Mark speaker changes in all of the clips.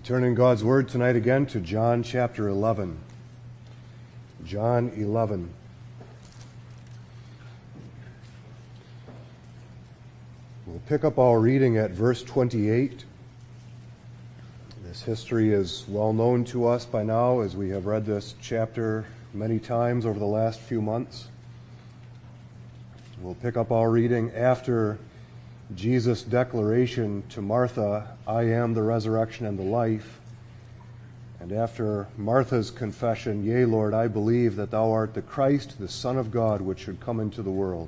Speaker 1: Turn in God's Word tonight again to John chapter 11. John 11. We'll pick up our reading at verse 28. This history is well known to us by now as we have read this chapter many times over the last few months. We'll pick up our reading after Jesus' declaration to Martha, "I am the resurrection and the life," and after Martha's confession, "Yea, Lord, I believe that thou art the Christ, the Son of God, which should come into the world."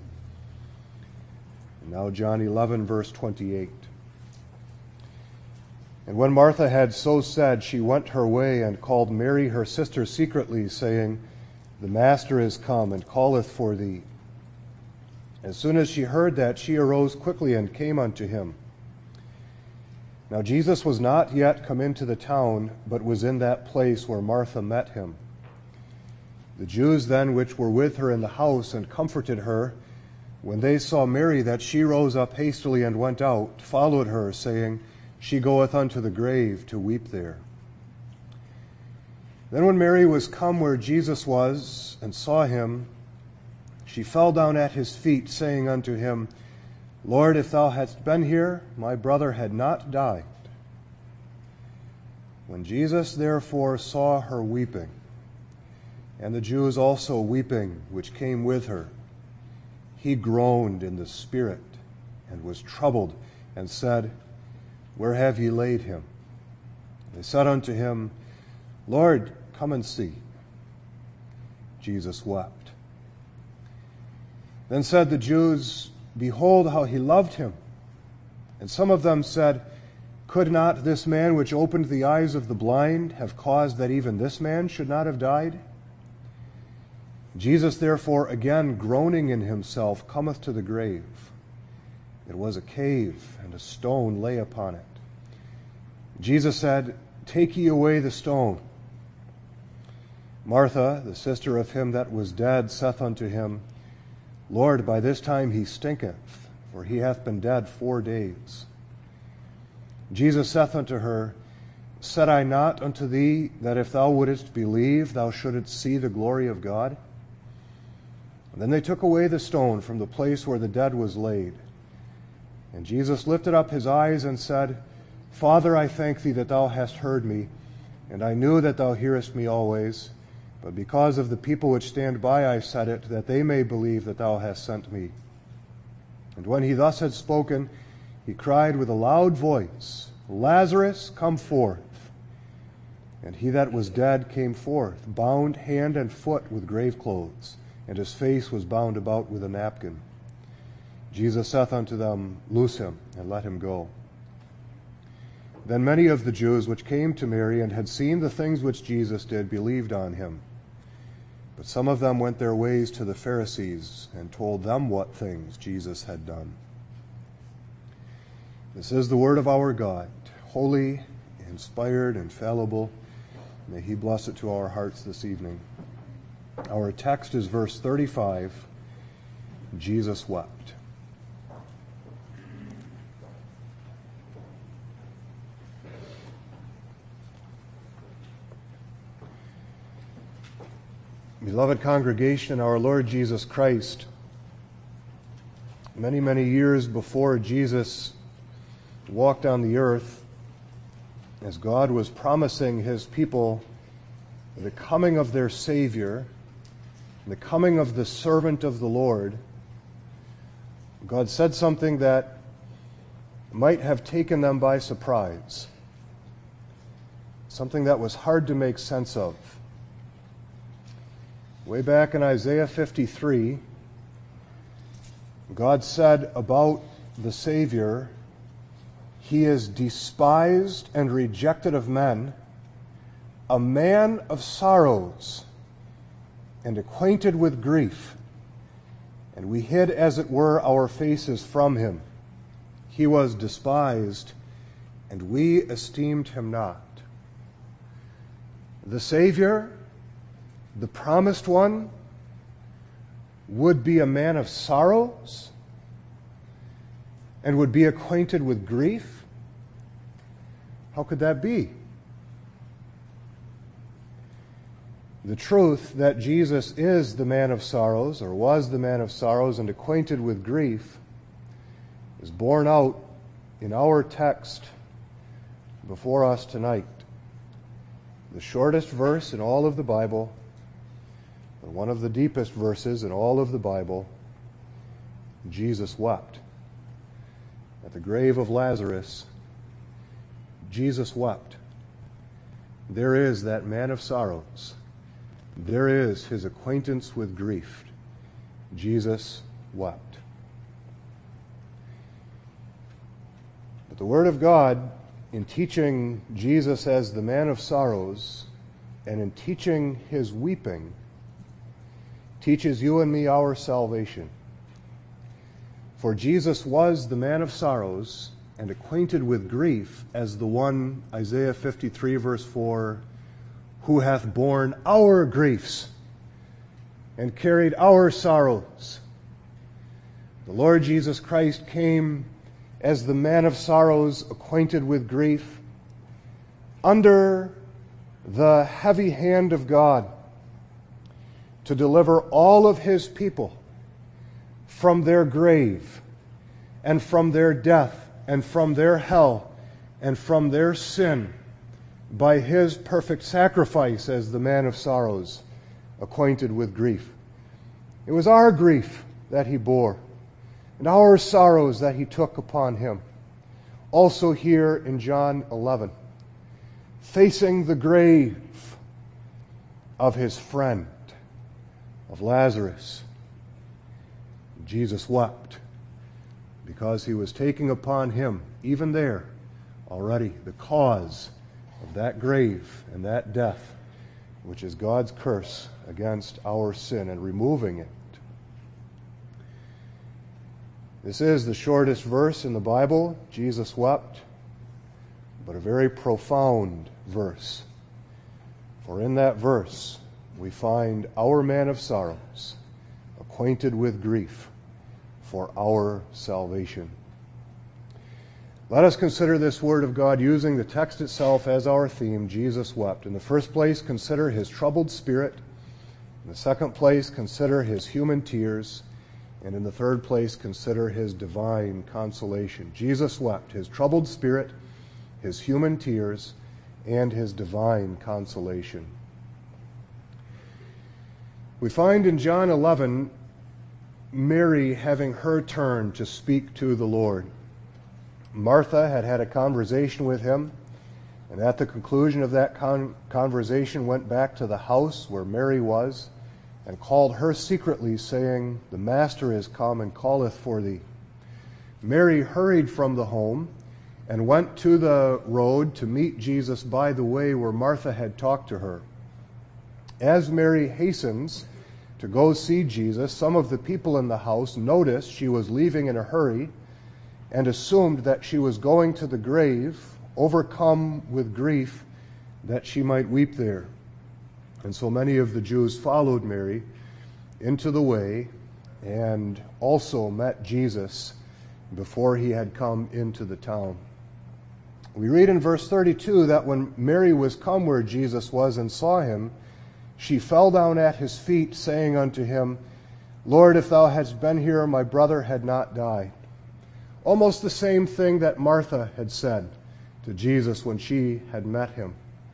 Speaker 1: And now John 11, verse 28. And when Martha had so said, she went her way and called Mary her sister secretly, saying, "The Master is come, and calleth for thee." As soon as she heard that, she arose quickly and came unto him. Now Jesus was not yet come into the town, but was in that place where Martha met him. The Jews then which were with her in the house and comforted her, when they saw Mary that she rose up hastily and went out, followed her, saying, "She goeth unto the grave to weep there." Then when Mary was come where Jesus was, and saw him, she fell down at his feet, saying unto him, "Lord, if thou hadst been here, my brother had not died." When Jesus therefore saw her weeping, and the Jews also weeping, which came with her, he groaned in the spirit, and was troubled, and said, "Where have ye laid him?" They said unto him, "Lord, come and see." Jesus wept. Then said the Jews, "Behold how he loved him." And some of them said, "Could not this man which opened the eyes of the blind have caused that even this man should not have died?" Jesus therefore, again groaning in himself, cometh to the grave. It was a cave, and a stone lay upon it. Jesus said, "Take ye away the stone." Martha, the sister of him that was dead, saith unto him, "Lord, by this time he stinketh, for he hath been dead 4 days." Jesus saith unto her, "Said I not unto thee that if thou wouldest believe, thou shouldest see the glory of God?" And then they took away the stone from the place where the dead was laid. And Jesus lifted up his eyes and said, "Father, I thank thee that thou hast heard me, and I knew that thou hearest me always. But because of the people which stand by, I said it, that they may believe that thou hast sent me." And when he thus had spoken, he cried with a loud voice, "Lazarus, come forth." And he that was dead came forth, bound hand and foot with grave clothes, and his face was bound about with a napkin. Jesus saith unto them, "Loose him, and let him go." Then many of the Jews which came to Mary and had seen the things which Jesus did believed on him. But some of them went their ways to the Pharisees and told them what things Jesus had done. This is the word of our God, holy, inspired, infallible. May he bless it to our hearts this evening. Our text is verse 35, Jesus wept. Beloved congregation, our Lord Jesus Christ, many, many years before Jesus walked on the earth, as God was promising his people the coming of their Savior, the coming of the servant of the Lord, God said something that might have taken them by surprise, something that was hard to make sense of. Way back in Isaiah 53, God said about the Savior, "He is despised and rejected of men, a man of sorrows, and acquainted with grief. And we hid, as it were, our faces from him. He was despised, and we esteemed him not." The Savior, the promised one, would be a man of sorrows and would be acquainted with grief. How could that be? The truth that Jesus is the man of sorrows, or was the man of sorrows and acquainted with grief, is borne out in our text before us tonight. The shortest verse in all of the Bible, and one of the deepest verses in all of the Bible, Jesus wept. At the grave of Lazarus, Jesus wept. There is that man of sorrows. There is his acquaintance with grief. Jesus wept. But the Word of God, in teaching Jesus as the man of sorrows, and in teaching his weeping, teaches you and me our salvation. For Jesus was the man of sorrows and acquainted with grief as the one, Isaiah 53 verse 4, who hath borne our griefs and carried our sorrows. The Lord Jesus Christ came as the man of sorrows, acquainted with grief, under the heavy hand of God, to deliver all of his people from their grave and from their death and from their hell and from their sin by his perfect sacrifice as the man of sorrows, acquainted with grief. It was our grief that he bore, and our sorrows that he took upon him. Also here in John 11, facing the grave of his friend, of Lazarus, Jesus wept, because he was taking upon him, even there, already, the cause of that grave and that death, which is God's curse against our sin, and removing it. This is the shortest verse in the Bible, Jesus wept, but a very profound verse. For in that verse we find our man of sorrows, acquainted with grief, for our salvation. Let us consider this Word of God using the text itself as our theme, Jesus wept. In the first place, consider his troubled spirit. In the second place, consider his human tears. And in the third place, consider his divine consolation. Jesus wept, his troubled spirit, his human tears, and his divine consolation. We find in John 11, Mary having her turn to speak to the Lord. Martha had had a conversation with him, and at the conclusion of that conversation went back to the house where Mary was, and called her secretly, saying, "The Master is come and calleth for thee." Mary hurried from the home and went to the road to meet Jesus by the way where Martha had talked to her. As Mary hastens to go see Jesus, some of the people in the house noticed she was leaving in a hurry and assumed that she was going to the grave, overcome with grief, that she might weep there. And so many of the Jews followed Mary into the way and also met Jesus before he had come into the town. We read in verse 32 that when Mary was come where Jesus was and saw him, she fell down at his feet, saying unto him, "Lord, if thou hadst been here, my brother had not died." Almost the same thing that Martha had said to Jesus when she had met him.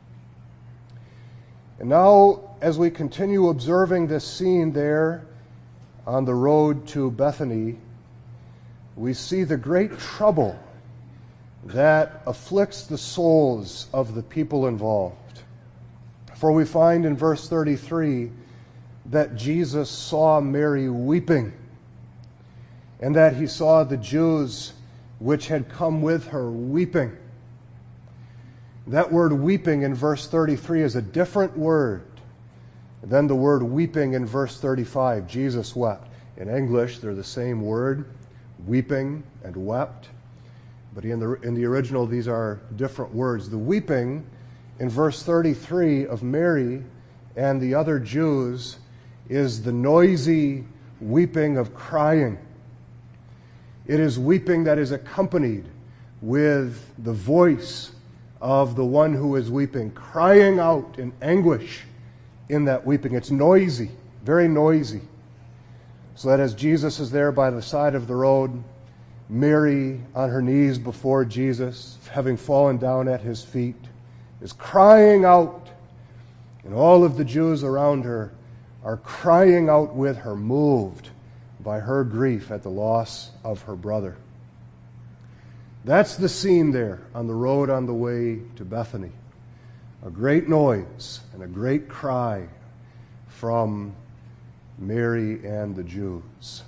Speaker 1: And now, as we continue observing this scene there on the road to Bethany, we see the great trouble that afflicts the souls of the people involved. For we find in verse 33 that Jesus saw Mary weeping, and that he saw the Jews which had come with her weeping. That word weeping in verse 33 is a different word than the word weeping in verse 35. Jesus wept. In English, they're the same word, weeping and wept. But in the original, these are different words. The weeping in verse 33 of Mary and the other Jews is the noisy weeping of crying. It is weeping that is accompanied with the voice of the one who is weeping, crying out in anguish in that weeping. It's noisy, very noisy. So that as Jesus is there by the side of the road, Mary on her knees before Jesus, having fallen down at his feet, is crying out. And all of the Jews around her are crying out with her, moved by her grief at the loss of her brother. That's the scene there on the road on the way to Bethany. A great noise and a great cry from Mary and the Jews.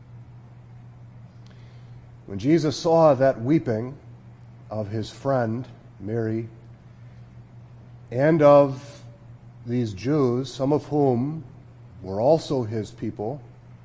Speaker 1: When Jesus saw that weeping of his friend Mary and of these Jews, some of whom were also his people,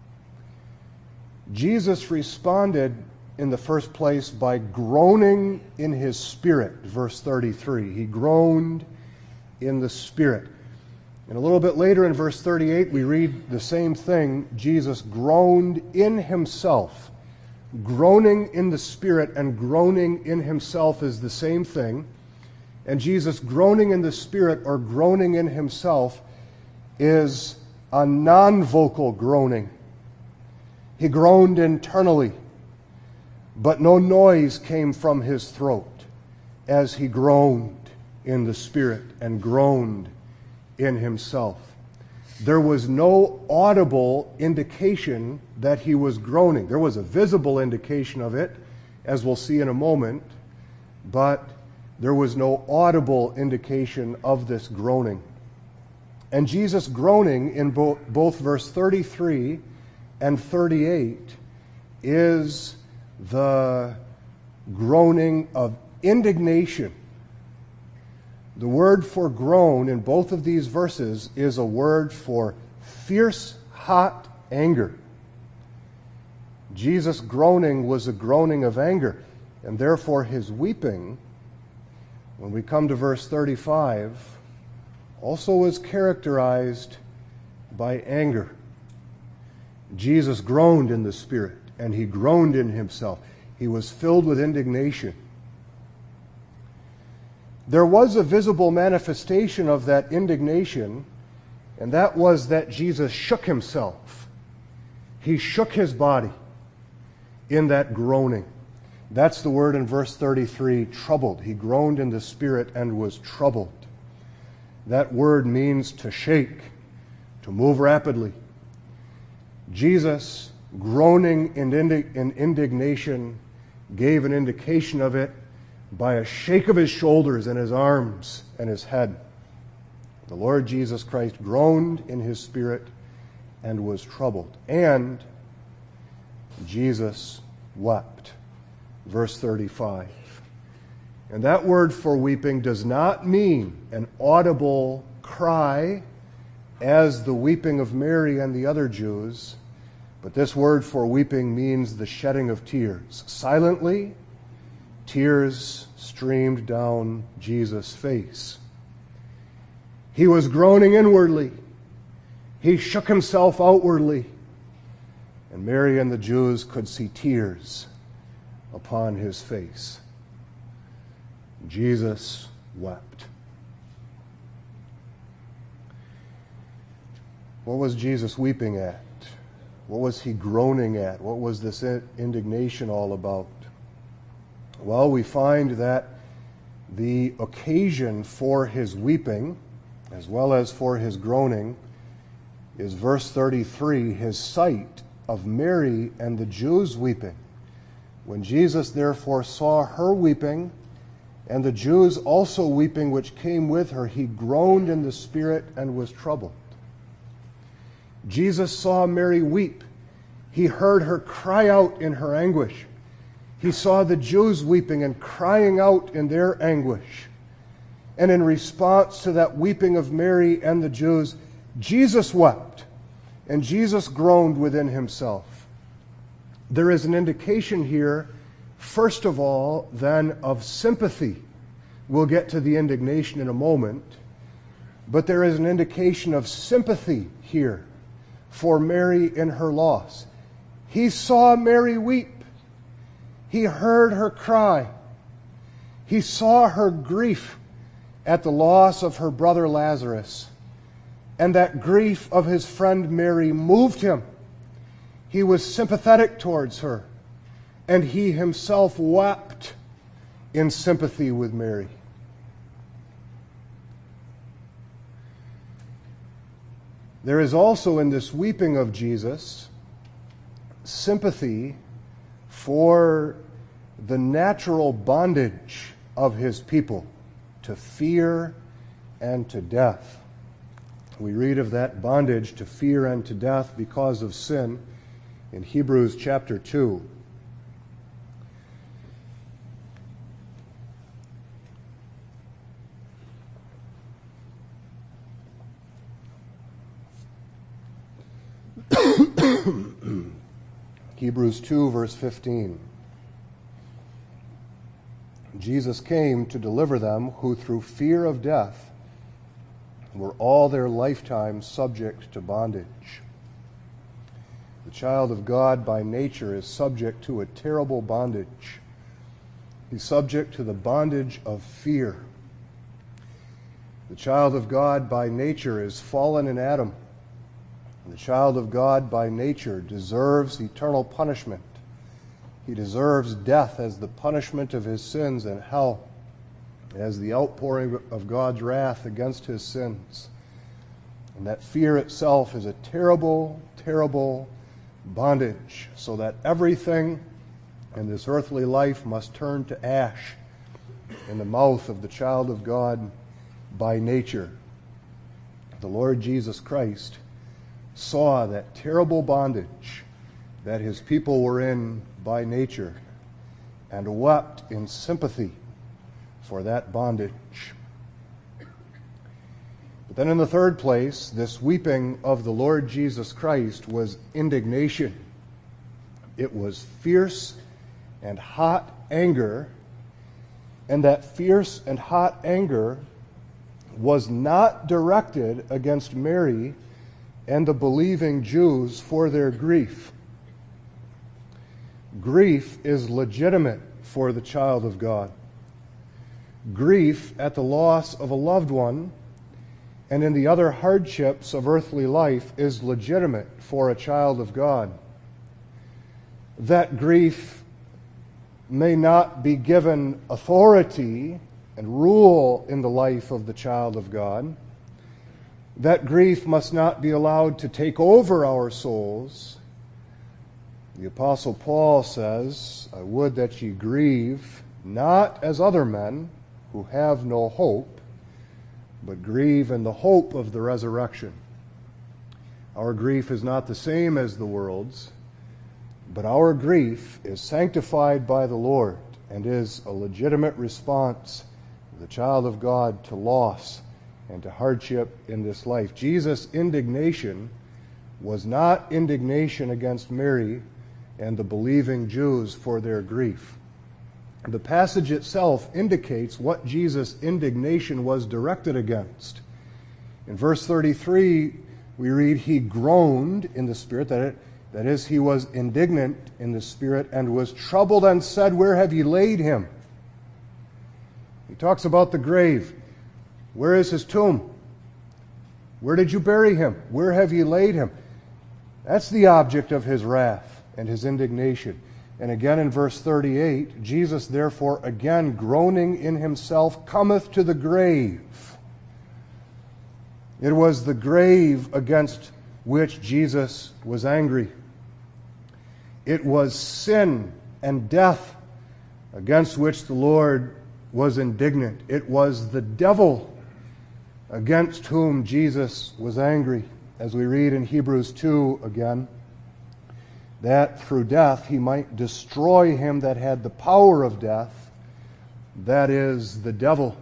Speaker 1: Jesus responded in the first place by groaning in his spirit, verse 33. He groaned in the spirit. And a little bit later in verse 38, we read the same thing. Jesus groaned in himself. Groaning in the spirit and groaning in himself is the same thing. And Jesus groaning in the spirit or groaning in himself is a non-vocal groaning. He groaned internally, but no noise came from his throat as he groaned in the spirit and groaned in himself. There was no audible indication that he was groaning. There was a visible indication of it, as we'll see in a moment, but there was no audible indication of this groaning. And Jesus groaning in both verse 33 and 38 is the groaning of indignation. The word for groan in both of these verses is a word for fierce, hot anger. Jesus' groaning was a groaning of anger, and therefore his weeping, when we come to verse 35, also is characterized by anger. Jesus groaned in the Spirit, and he groaned in himself. He was filled with indignation. There was a visible manifestation of that indignation, and that was that Jesus shook himself. He shook his body in that groaning. That's the word in verse 33, troubled. He groaned in the Spirit and was troubled. That word means to shake, to move rapidly. Jesus, groaning in indignation, gave an indication of it by a shake of his shoulders and his arms and his head. The Lord Jesus Christ groaned in his spirit and was troubled. And Jesus wept. Verse 35. And that word for weeping does not mean an audible cry as the weeping of Mary and the other Jews, but this word for weeping means the shedding of tears. Silently, tears streamed down Jesus' face. He was groaning inwardly. He shook himself outwardly. And Mary and the Jews could see tears upon his face. Jesus wept. What was Jesus weeping at? What was he groaning at? What was this indignation all about? Well, we find that the occasion for his weeping, as well as for his groaning, is verse 33, his sight of Mary and the Jews weeping. When Jesus therefore saw her weeping, and the Jews also weeping which came with her, he groaned in the spirit and was troubled. Jesus saw Mary weep. He heard her cry out in her anguish. He saw the Jews weeping and crying out in their anguish. And in response to that weeping of Mary and the Jews, Jesus wept, and Jesus groaned within himself. There is an indication here, first of all, then, of sympathy. We'll get to the indignation in a moment. But there is an indication of sympathy here for Mary in her loss. He saw Mary weep. He heard her cry. He saw her grief at the loss of her brother Lazarus, and that grief of his friend Mary moved him. He was sympathetic towards her, and he himself wept in sympathy with Mary. There is also in this weeping of Jesus sympathy for the natural bondage of his people to fear and to death. We read of that bondage to fear and to death because of sin in Hebrews chapter 2. Hebrews 2, verse 15. Jesus came to deliver them who through fear of death were all their lifetime subject to bondage. The child of God by nature is subject to a terrible bondage. He's subject to the bondage of fear. The child of God by nature is fallen in Adam. The child of God by nature deserves eternal punishment. He deserves death as the punishment of his sins, and hell as the outpouring of God's wrath against his sins. And that fear itself is a terrible, terrible bondage, so that everything in this earthly life must turn to ash in the mouth of the child of God by nature. The Lord Jesus Christ saw that terrible bondage that his people were in by nature and wept in sympathy for that bondage. But then in the third place, this weeping of the Lord Jesus Christ was indignation. It was fierce and hot anger, and that fierce and hot anger was not directed against Mary and the believing Jews for their grief. Grief is legitimate for the child of God. Grief at the loss of a loved one and in the other hardships of earthly life is legitimate for a child of God. That grief may not be given authority and rule in the life of the child of God. That grief must not be allowed to take over our souls. The Apostle Paul says, I would that ye grieve, not as other men who have no hope, but grieve in the hope of the resurrection. Our grief is not the same as the world's, but our grief is sanctified by the Lord and is a legitimate response of the child of God to loss and to hardship in this life. Jesus' indignation was not indignation against Mary and the believing Jews for their grief. The passage itself indicates what Jesus' indignation was directed against. In verse 33, we read, he groaned in the Spirit, that is, he was indignant in the Spirit, and was troubled and said, where have ye laid him? He talks about the grave. Where is his tomb? Where did you bury him? Where have ye laid him? That's the object of his wrath and his indignation. And again in verse 38, Jesus therefore again groaning in himself cometh to the grave. It was the grave against which Jesus was angry. It was sin and death against which the Lord was indignant. It was the devil against whom Jesus was angry, as we read in Hebrews 2 again, that through death he might destroy him that had the power of death, that is, the devil.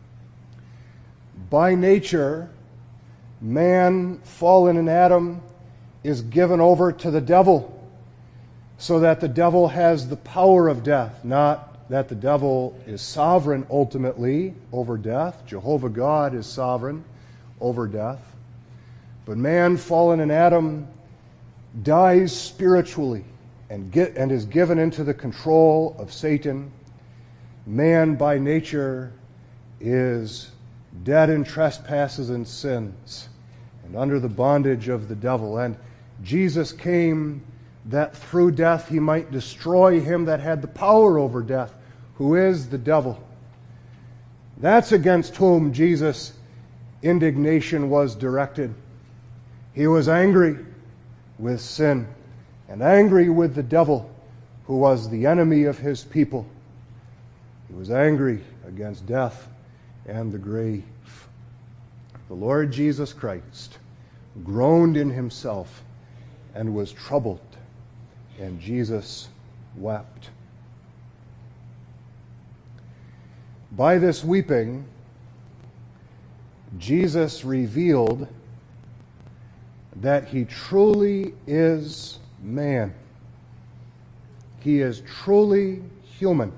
Speaker 1: By nature, man, fallen in Adam, is given over to the devil, so that the devil has the power of death, not that the devil is sovereign ultimately over death. Jehovah God is sovereign over death. But man, fallen in Adam, dies spiritually and is given into the control of Satan. Man by nature is dead in trespasses and sins and under the bondage of the devil. And Jesus came that through death he might destroy him that had the power over death, who is the devil. That's against whom Jesus' indignation was directed. He was angry with sin and angry with the devil, who was the enemy of his people. He was angry against death and the grave. The Lord Jesus Christ groaned in himself and was troubled, and Jesus wept. By this weeping, Jesus revealed that he truly is man. He is truly human.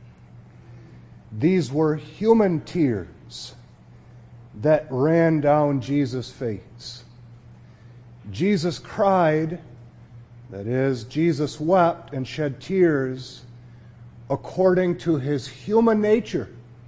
Speaker 1: These were human tears that ran down Jesus' face. Jesus cried, that is, Jesus wept and shed tears according to his human nature.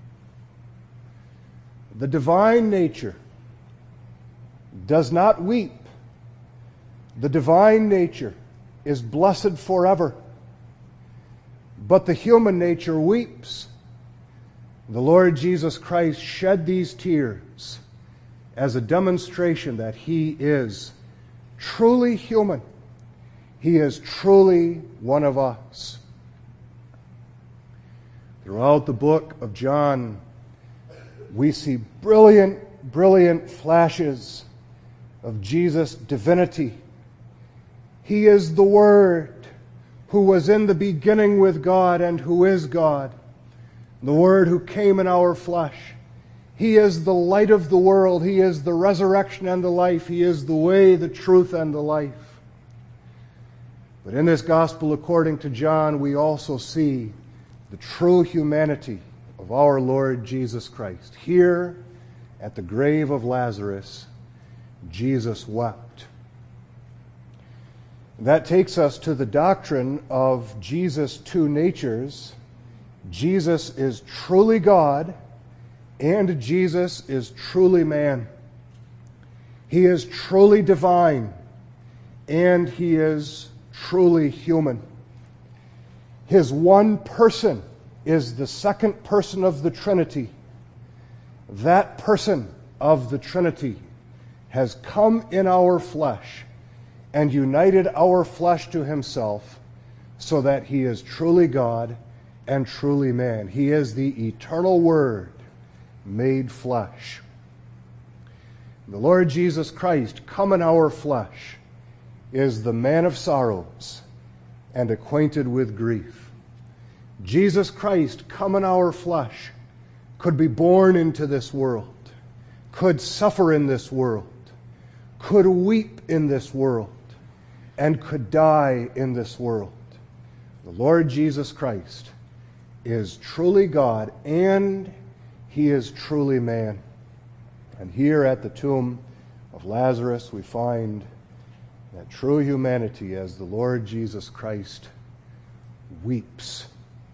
Speaker 1: The divine nature does not weep. The divine nature is blessed forever. But the human nature weeps. The Lord Jesus Christ shed these tears as a demonstration that he is truly human. He is truly one of us. Throughout the book of John, we see brilliant flashes of Jesus' divinity. He is the Word who was in the beginning with God and who is God. The Word who came in our flesh. He is the light of the world. He is the resurrection and the life. He is the way, the truth, and the life. But in this gospel according to John, we also see the true humanity of our Lord Jesus Christ. Here at the grave of Lazarus, Jesus wept. That takes us to the doctrine of Jesus' two natures. Jesus is truly God, and Jesus is truly man. He is truly divine, and he is truly human. His one person is the second person of the Trinity. That person of the Trinity has come in our flesh and united our flesh to himself so that he is truly God and truly man. He is the eternal Word made flesh. The Lord Jesus Christ, come in our flesh, is the man of sorrows and acquainted with grief. Jesus Christ, come in our flesh, could be born into this world, could suffer in this world, could weep in this world, and could die in this world. The Lord Jesus Christ is truly God, and he is truly man. And here at the tomb of Lazarus, we find that true humanity as the Lord Jesus Christ weeps.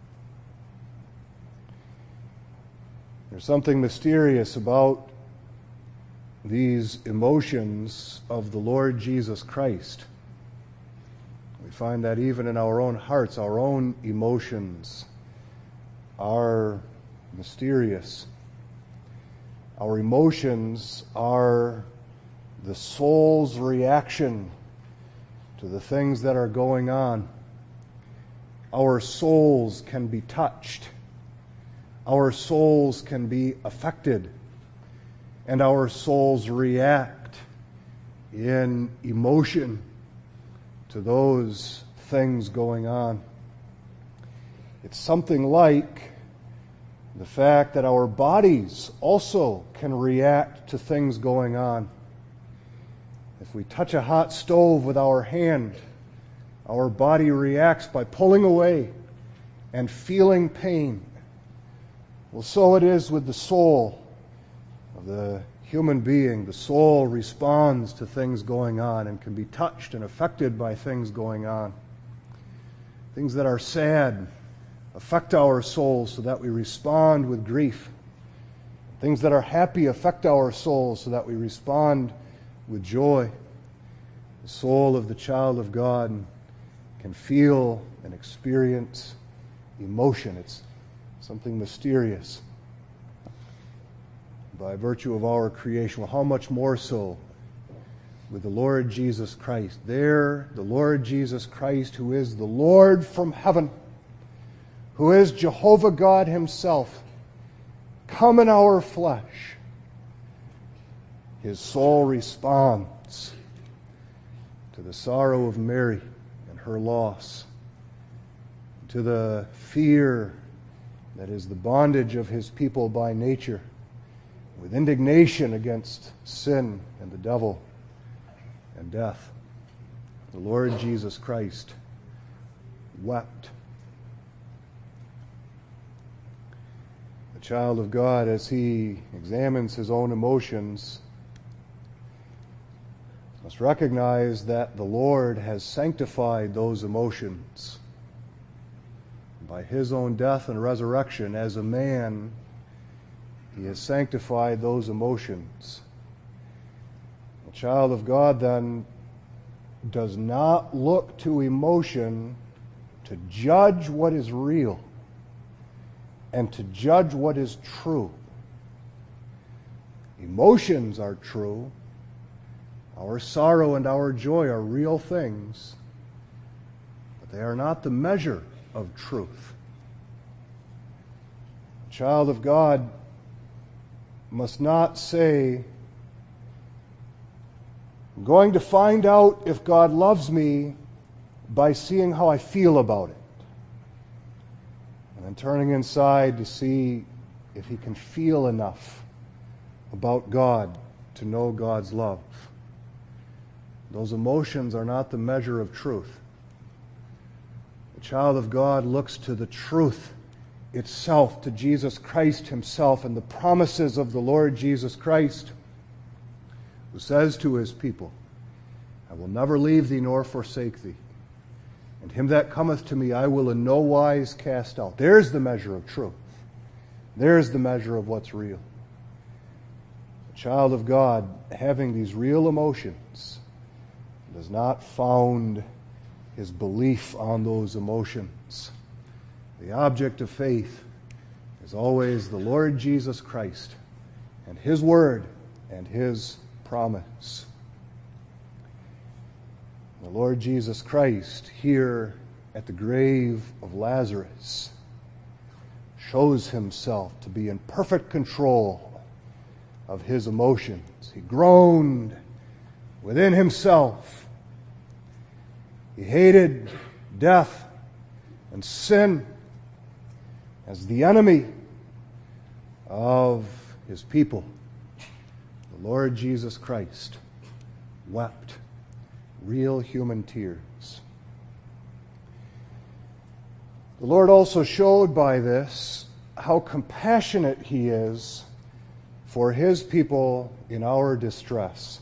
Speaker 1: There's something mysterious about these emotions of the Lord Jesus Christ. We find that even in our own hearts, our own emotions are mysterious. Our emotions are the soul's reaction to the things that are going on. Our souls can be touched. Our souls can be affected. And our souls react in emotion to those things going on. It's something like the fact that our bodies also can react to things going on. If we touch a hot stove with our hand, our body reacts by pulling away and feeling pain. Well, so it is with the soul of the human being. The soul responds to things going on and can be touched and affected by things going on. Things that are sad affect our souls so that we respond with grief. Things that are happy affect our souls so that we respond with joy. The soul of the child of God can feel and experience emotion. It's something mysterious by virtue of our creation. Well, how much more so with the Lord Jesus Christ? There, the Lord Jesus Christ, who is the Lord from heaven, who is Jehovah God himself, come in our flesh. His soul responds to the sorrow of Mary and her loss, to the fear that is the bondage of his people by nature, with indignation against sin and the devil and death. The Lord Jesus Christ wept. The child of God, as he examines his own emotions, must recognize that the Lord has sanctified those emotions by his own death and resurrection. As a man, he has sanctified those emotions. The child of God then does not look to emotion to judge what is real and to judge what is true. Emotions are true. Our sorrow and our joy are real things, but they are not the measure of truth. The child of God must not say, I'm going to find out if God loves me by seeing how I feel about it, and then turning inside to see if he can feel enough about God to know God's love. Those emotions are not the measure of truth. The child of God looks to the truth itself, to Jesus Christ himself and the promises of the Lord Jesus Christ, who says to his people, I will never leave thee nor forsake thee. And him that cometh to me I will in no wise cast out. There's the measure of truth. There's the measure of what's real. The child of God, having these real emotions, does not found his belief on those emotions. The object of faith is always the Lord Jesus Christ and his word and his promise. The Lord Jesus Christ, here at the grave of Lazarus, shows himself to be in perfect control of his emotions. He groaned within himself. He hated death and sin as the enemy of his people. The Lord Jesus Christ wept real human tears. The Lord also showed by this how compassionate he is for his people in our distress.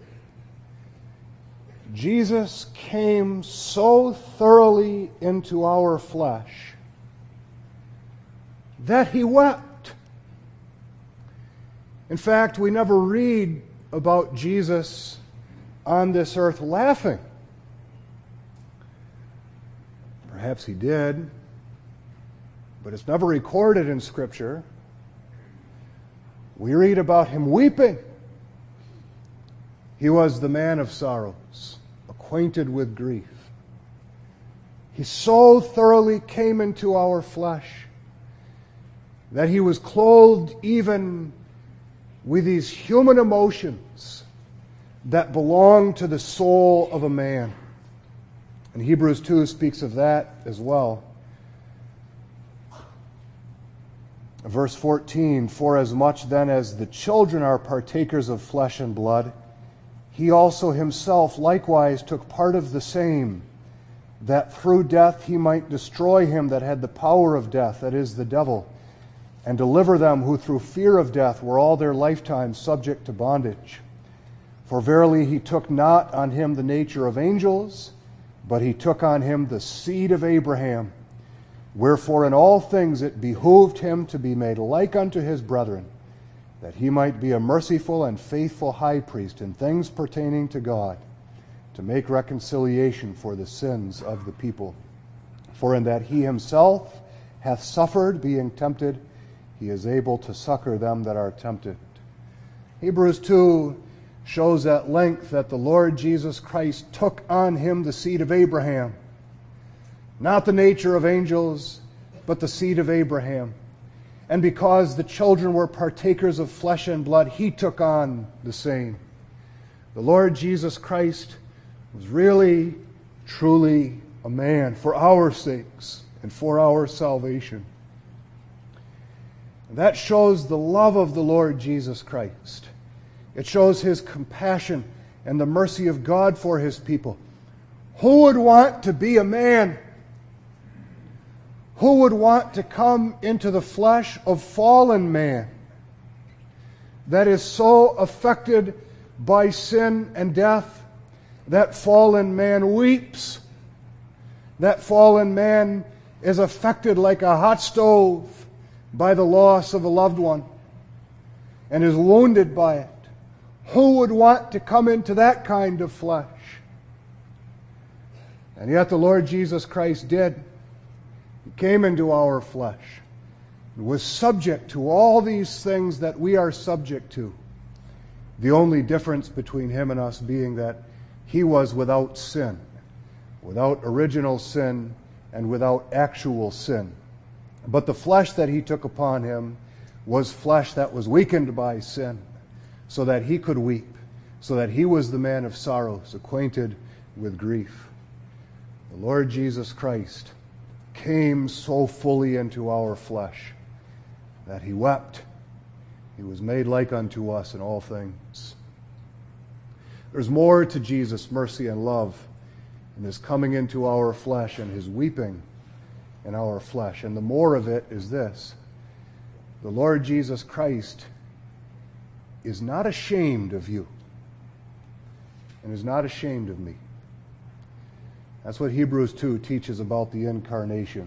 Speaker 1: Jesus came so thoroughly into our flesh that he wept. In fact, we never read about Jesus on this earth laughing. Perhaps he did, but it's never recorded in Scripture. We read about him weeping. He was the man of sorrows, acquainted with grief. He so thoroughly came into our flesh that he was clothed even with these human emotions that belong to the soul of a man. And Hebrews 2 speaks of that as well. Verse 14, for as much then as the children are partakers of flesh and blood, he also himself likewise took part of the same, that through death he might destroy him that had the power of death, that is, the devil, and deliver them who through fear of death were all their lifetime subject to bondage. For verily he took not on him the nature of angels, but he took on him the seed of Abraham. Wherefore in all things it behooved him to be made like unto his brethren, that he might be a merciful and faithful high priest in things pertaining to God, to make reconciliation for the sins of the people. For in that he himself hath suffered, being tempted, he is able to succor them that are tempted. Hebrews 2 shows at length that the Lord Jesus Christ took on him the seed of Abraham. Not the nature of angels, but the seed of Abraham. And because the children were partakers of flesh and blood, he took on the same. The Lord Jesus Christ was really, truly a man for our sakes and for our salvation. And that shows the love of the Lord Jesus Christ. It shows his compassion and the mercy of God for his people. Who would want to be a man? Who would want to come into the flesh of fallen man that is so affected by sin and death that fallen man weeps? That fallen man is affected like a hot stove by the loss of a loved one and is wounded by it. Who would want to come into that kind of flesh? And yet the Lord Jesus Christ did. He came into our flesh and was subject to all these things that we are subject to. The only difference between him and us being that he was without sin, without original sin, and without actual sin. But the flesh that he took upon him was flesh that was weakened by sin, so that he could weep, so that he was the man of sorrows, acquainted with grief. The Lord Jesus Christ came so fully into our flesh that he wept. He was made like unto us in all things. There's more to Jesus' mercy and love in his coming into our flesh and his weeping in our flesh. And the more of it is this: the Lord Jesus Christ is not ashamed of you and is not ashamed of me. That's what Hebrews 2 teaches about the incarnation.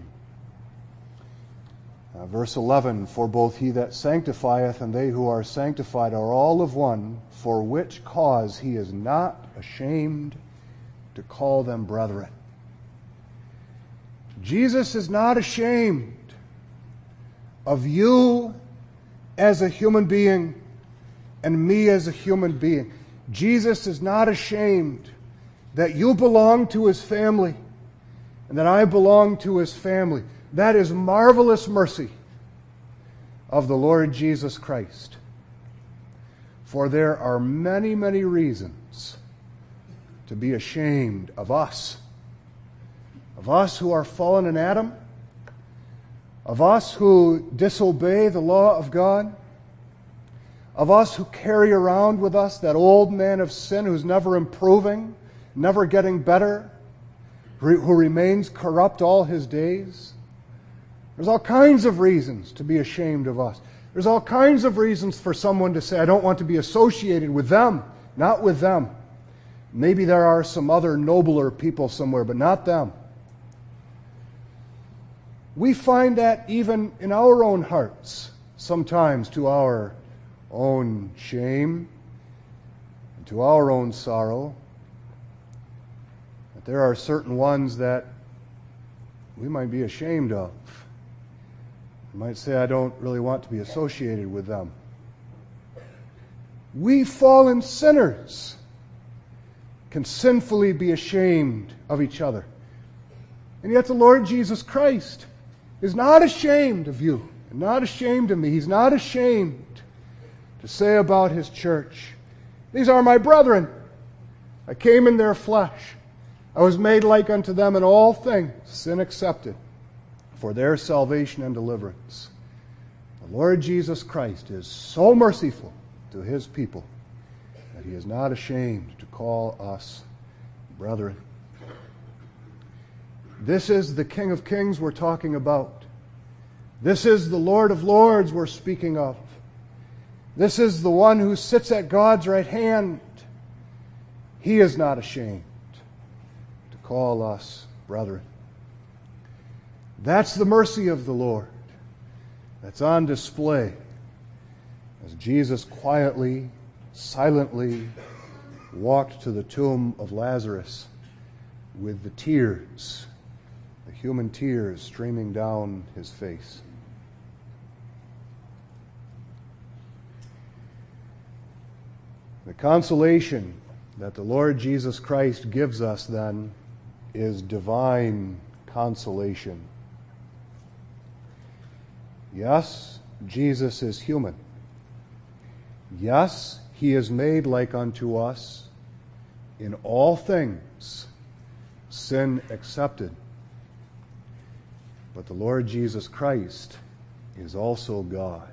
Speaker 1: Verse 11, for both he that sanctifieth and they who are sanctified are all of one, for which cause he is not ashamed to call them brethren. Jesus is not ashamed of you as a human being and me as a human being. Jesus is not ashamed that you belong to his family and that I belong to his family. That is marvelous mercy of the Lord Jesus Christ. For there are many, many reasons to be ashamed of us who are fallen in Adam, of us who disobey the law of God, of us who carry around with us that old man of sin who's never improving, never getting better, who remains corrupt all his days. There's all kinds of reasons to be ashamed of us. There's all kinds of reasons for someone to say, I don't want to be associated with them, not with them. Maybe there are some other nobler people somewhere, but not them. We find that even in our own hearts, sometimes to our own shame and to our own sorrow. That there are certain ones that we might be ashamed of. We might say, I don't really want to be associated with them. We fallen sinners can sinfully be ashamed of each other. And yet the Lord Jesus Christ is not ashamed of you and not ashamed of me. He's not ashamed to say about his church, these are my brethren. I came in their flesh. I was made like unto them in all things, sin accepted, for their salvation and deliverance. The Lord Jesus Christ is so merciful to his people that he is not ashamed to call us brethren. This is the King of Kings we're talking about. This is the Lord of Lords we're speaking of. This is the one who sits at God's right hand. He is not ashamed to call us brethren. That's the mercy of the Lord that's on display as Jesus quietly, silently walked to the tomb of Lazarus with the tears, the human tears streaming down his face. The consolation that the Lord Jesus Christ gives us then is divine consolation. Yes, Jesus is human. Yes, he is made like unto us in all things, sin excepted. But the Lord Jesus Christ is also God.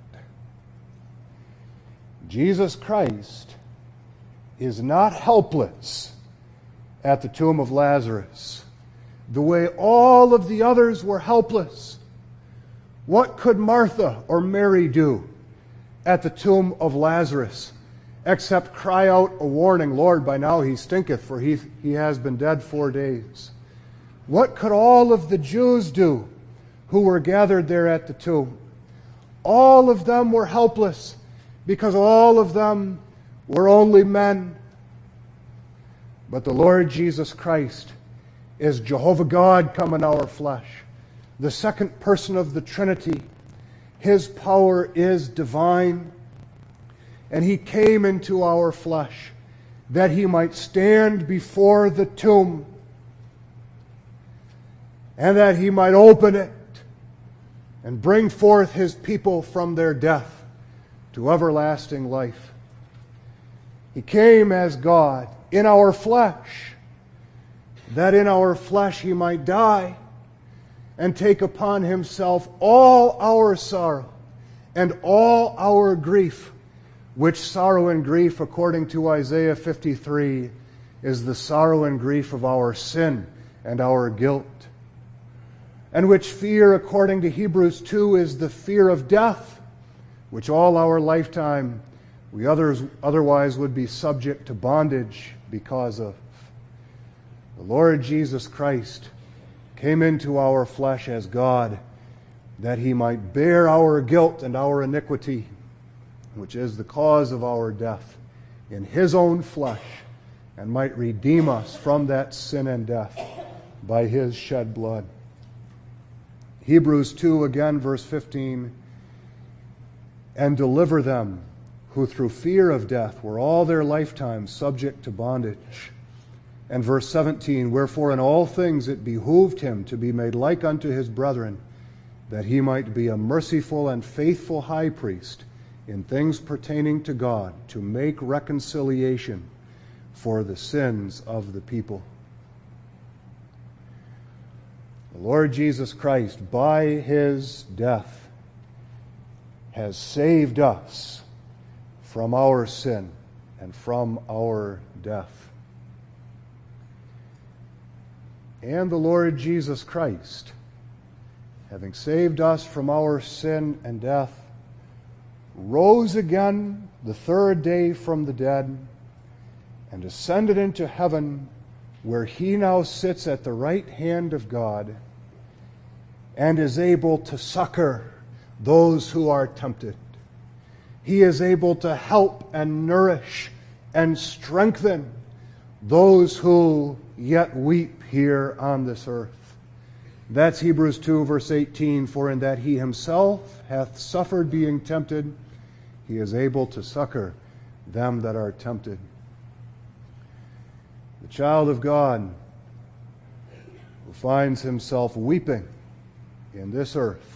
Speaker 1: Jesus Christ is not helpless at the tomb of Lazarus the way all of the others were helpless. What could Martha or Mary do at the tomb of Lazarus except cry out a warning, Lord, by now he stinketh, for he has been dead 4 days? What could all of the Jews do who were gathered there at the tomb? All of them were helpless because all of them were only men. But the Lord Jesus Christ is Jehovah God come in our flesh, the second person of the Trinity. His power is divine, and he came into our flesh that he might stand before the tomb and that he might open it and bring forth his people from their death to everlasting life. He came as God in our flesh, that in our flesh he might die and take upon himself all our sorrow and all our grief, which sorrow and grief, according to Isaiah 53, is the sorrow and grief of our sin and our guilt, and which fear, according to Hebrews 2, is the fear of death, which all our lifetime we otherwise would be subject to bondage because of. The Lord Jesus Christ came into our flesh as God, that he might bear our guilt and our iniquity, which is the cause of our death, in his own flesh, and might redeem us from that sin and death by his shed blood. Hebrews 2, again, verse 15, and deliver them who through fear of death were all their lifetime subject to bondage. And verse 17, wherefore in all things it behooved him to be made like unto his brethren, that he might be a merciful and faithful high priest in things pertaining to God, to make reconciliation for the sins of the people. The Lord Jesus Christ, by his death, has saved us from our sin and from our death. And the Lord Jesus Christ, having saved us from our sin and death, rose again the third day from the dead and ascended into heaven, where he now sits at the right hand of God and is able to succor those who are tempted. He is able to help and nourish and strengthen those who yet weep here on this earth. That's Hebrews 2, verse 18, for in that he himself hath suffered being tempted, he is able to succor them that are tempted. The child of God who finds himself weeping in this earth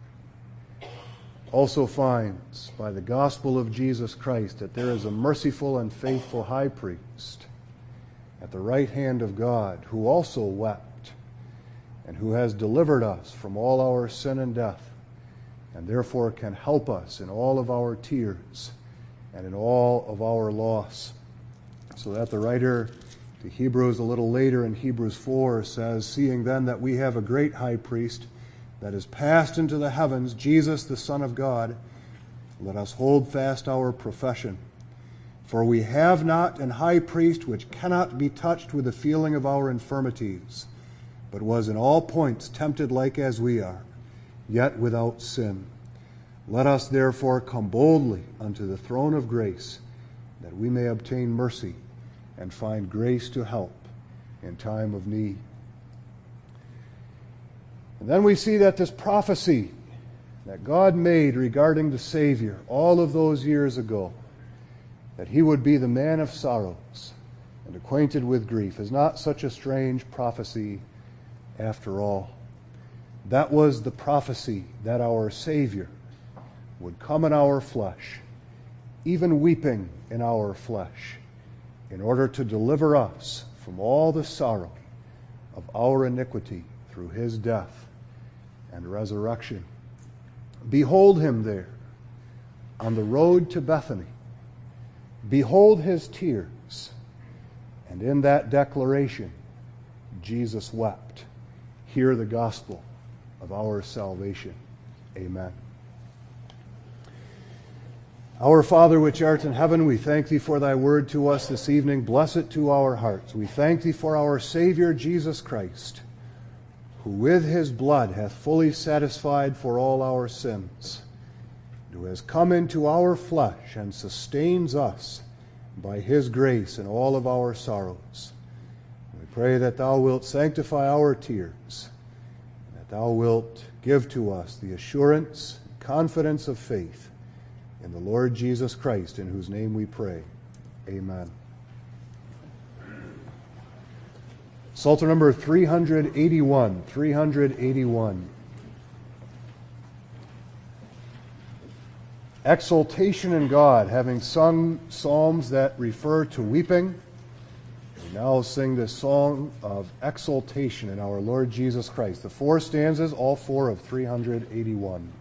Speaker 1: also finds by the gospel of Jesus Christ that there is a merciful and faithful high priest at the right hand of God who also wept and who has delivered us from all our sin and death, and therefore can help us in all of our tears and in all of our loss. So that the writer to Hebrews a little later in Hebrews 4 says, seeing then that we have a great high priest that is passed into the heavens, Jesus the Son of God, let us hold fast our profession. For we have not an high priest which cannot be touched with the feeling of our infirmities, but was in all points tempted like as we are, yet without sin. Let us therefore come boldly unto the throne of grace, that we may obtain mercy and find grace to help in time of need. And then we see that this prophecy that God made regarding the Savior all of those years ago, that he would be the man of sorrows and acquainted with grief, is not such a strange prophecy after all. That was the prophecy that our Savior would come in our flesh, even weeping in our flesh, in order to deliver us from all the sorrow of our iniquity through his death and resurrection. Behold him there on the road to Bethany. Behold his tears. And in that declaration, Jesus wept. Hear the gospel of our salvation. Amen. Our Father which art in heaven, we thank thee for thy word to us this evening. Bless it to our hearts. We thank thee for our Savior Jesus Christ, who with his blood hath fully satisfied for all our sins, who has come into our flesh and sustains us by his grace in all of our sorrows. We pray that thou wilt sanctify our tears, that thou wilt give to us the assurance and confidence of faith in the Lord Jesus Christ, in whose name we pray. Amen. Psalter number 381. 381. Exultation in God. Having sung psalms that refer to weeping, we now sing this song of exultation in our Lord Jesus Christ. The four stanzas, all four of 381.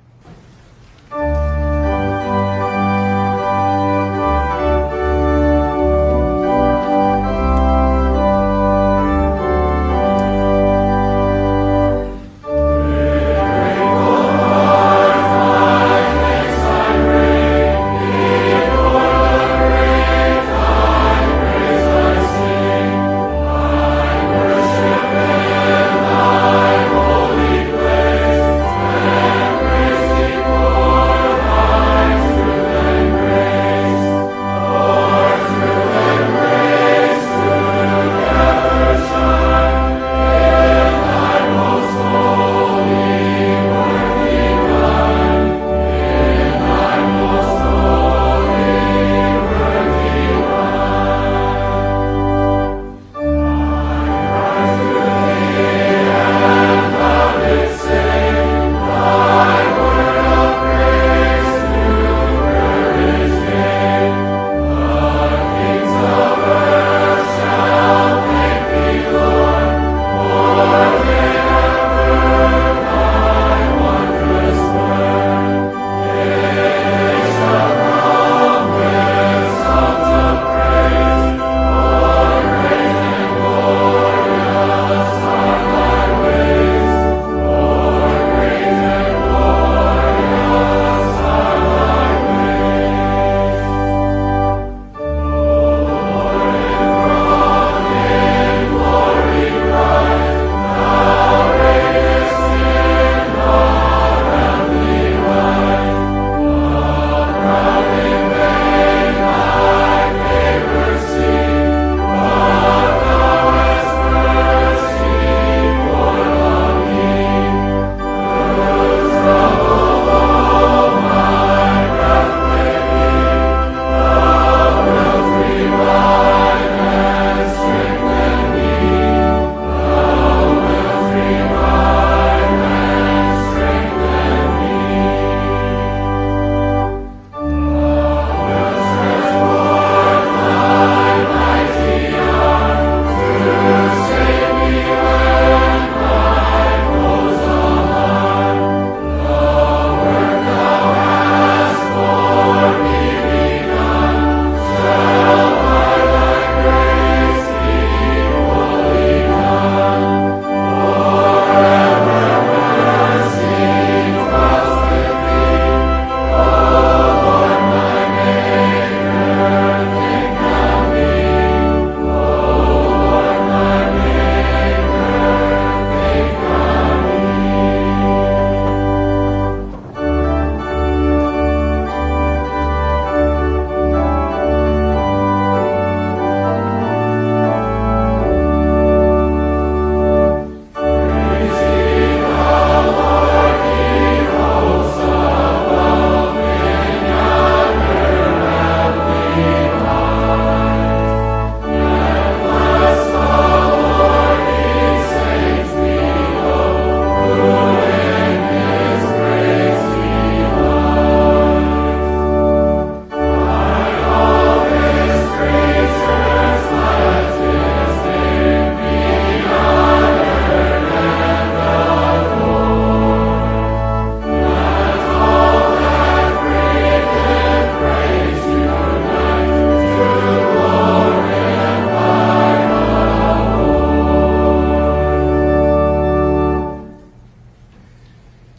Speaker 2: Praise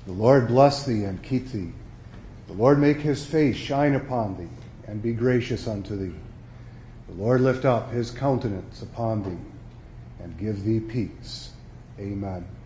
Speaker 1: The Lord bless thee and keep thee. The Lord make his face shine upon thee and be gracious unto thee. The Lord lift up his countenance upon thee and give thee peace. Amen.